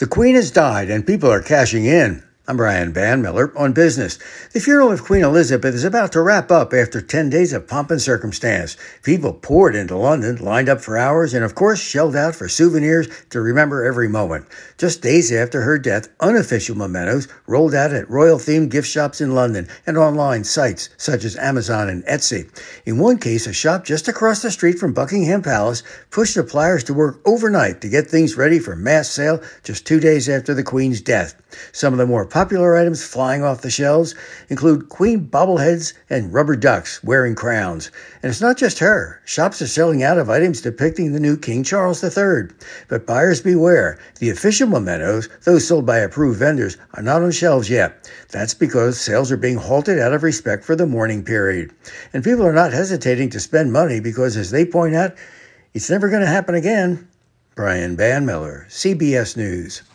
The Queen has died and people are cashing in. I'm Brian Van Miller on Business. The funeral of Queen Elizabeth is about to wrap up after 10 days of pomp and circumstance. People poured into London, lined up for hours, and of course shelled out for souvenirs to remember every moment. Just days after her death, unofficial mementos rolled out at royal-themed gift shops in London and online sites such as Amazon and Etsy. In one case, a shop just across the street from Buckingham Palace pushed suppliers to work overnight to get things ready for mass sale just 2 days after the Queen's death. Some of the more popular items flying off the shelves include Queen bobbleheads and rubber ducks wearing crowns. And it's not just her. Shops are selling out of items depicting the new King Charles III. But buyers beware. The official mementos, those sold by approved vendors, are not on shelves yet. That's because sales are being halted out of respect for the mourning period. And people are not hesitating to spend money because, as they point out, it's never going to happen again. Brian Van Miller, CBS News.